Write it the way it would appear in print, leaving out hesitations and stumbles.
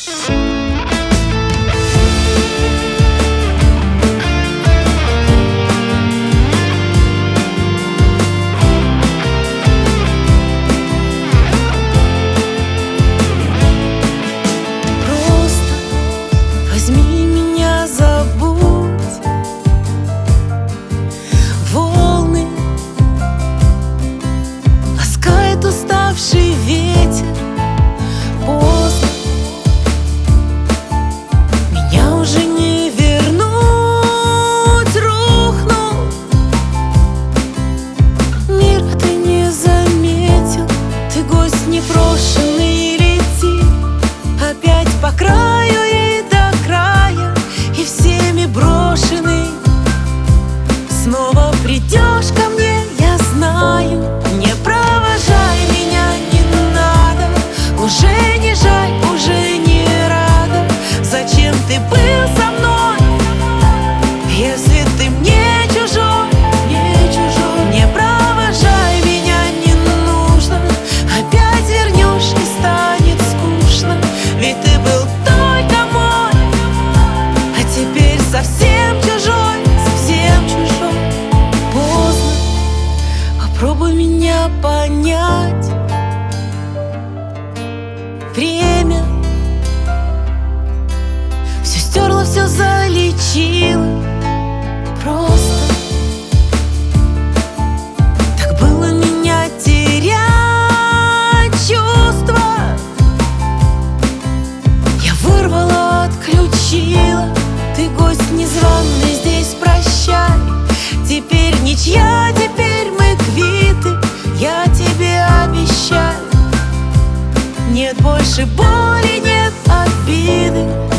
Возьми меня, забудь волны, ласкает уставший ветер. Поздно, меня уже не вернуть. Рухнул мир, а ты не заметил. Ты гость непрошенный, лети опять по краю и всеми брошенный. Снова придешь ко мне, я знаю. Не провожай меня, не надо. Уже не жаль, уже не рада. Зачем ты был со мной, если ты мне чужой? Не провожай меня, не нужно. Опять вернешь и станет скучно. Ведь ты был только мой, а теперь совсем чужой, совсем чужой. Поздно, попробуй меня понять. Время все стерло, все залечило. Просто так было меня терять чувства. Я вырвала, отключила. Ты гость незваный здесь, прощай. Теперь ничья, теперь мы квиты. Я тебе обещаю, нет больше боли, нет обиды.